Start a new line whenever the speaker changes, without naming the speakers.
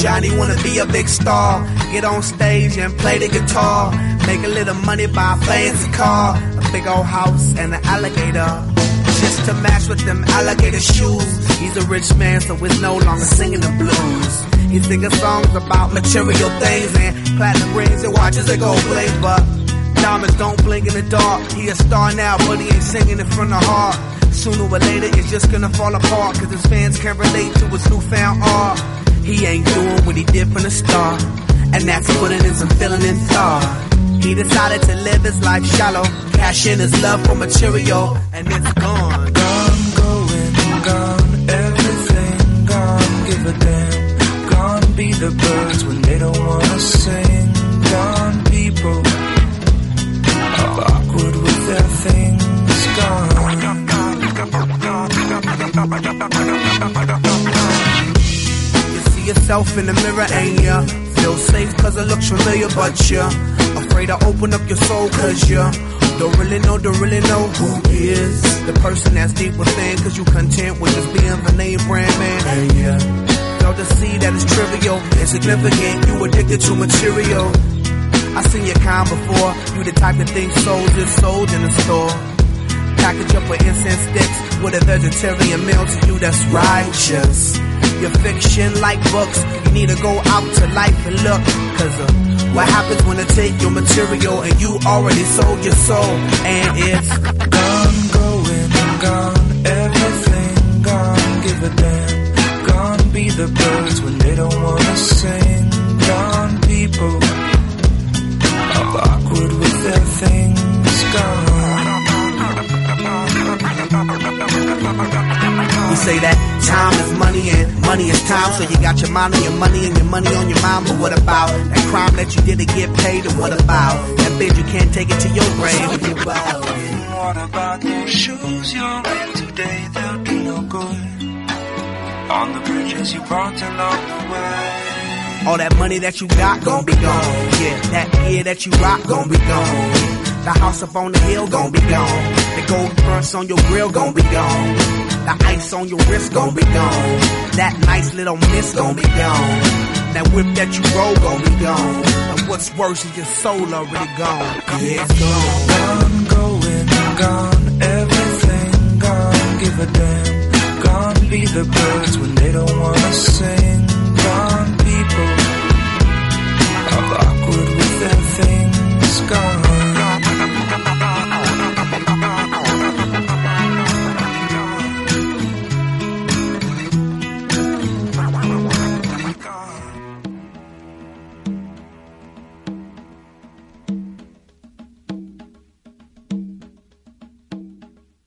Johnny wanna be a big star. Get on stage and play the guitar. Make a little money, buy a fancy car. A big old house and an alligator. Just to match with them alligator shoes. He's a rich man, so he's no longer singing the blues. He's singing songs about material things and platinum rings and watches that go bling. But diamonds don't blink in the dark. He a star now, but he ain't singing it from the heart. Sooner or later, it's just gonna fall apart, cause his fans can't relate to his newfound art. He ain't doing what he did from the start, and that's putting in some feeling in thought. He decided to live his life shallow, cash in his love for material, and it's gone.
Gone, going, gone, everything gone, give a damn. Gone be the birds when they don't wanna sing. Gone people, awkward with their things. Gone.
You see yourself in the mirror, ain't ya? Feel safe cause it looks familiar, but you're afraid to open up your soul cause you don't really know who is the person that's deep within, cause you content with just being the name brand man. And yeah, fail to see that it's trivial, insignificant, you addicted to material. I seen your kind before, you the type of thing sold is sold in the store. Package up with incense sticks with a vegetarian meal to you that's righteous. Your fiction like books, you need to go out to life and look, cause what happens when they take your material and you already sold your soul, and it's
gone, going, gone, everything gone, give a damn. Gone be the birds when they don't wanna sing. Gone people, awkward with their things. Gone.
We say that time is money and money is time, so you got your mind on your money and your money on your mind. But what about that crime that you did to get paid? And what about that bitch you can't take it to your grave?
What about those shoes you're in today? They'll do no good on the bridges you brought along the way.
All that money that you got gon' be gone. Yeah, that gear that you rock gon' be gone. The house up on the hill gon' be gone. The gold fronts on your grill gon' be gone. The ice on your wrist gon' be gone. That nice little miss gon' be gone. That whip that you roll gon' be gone. And what's worse is your soul already gone. Yeah, it's gone.
Gone, going, gone, everything gone, give a damn. Gone be the birds when they don't wanna sing.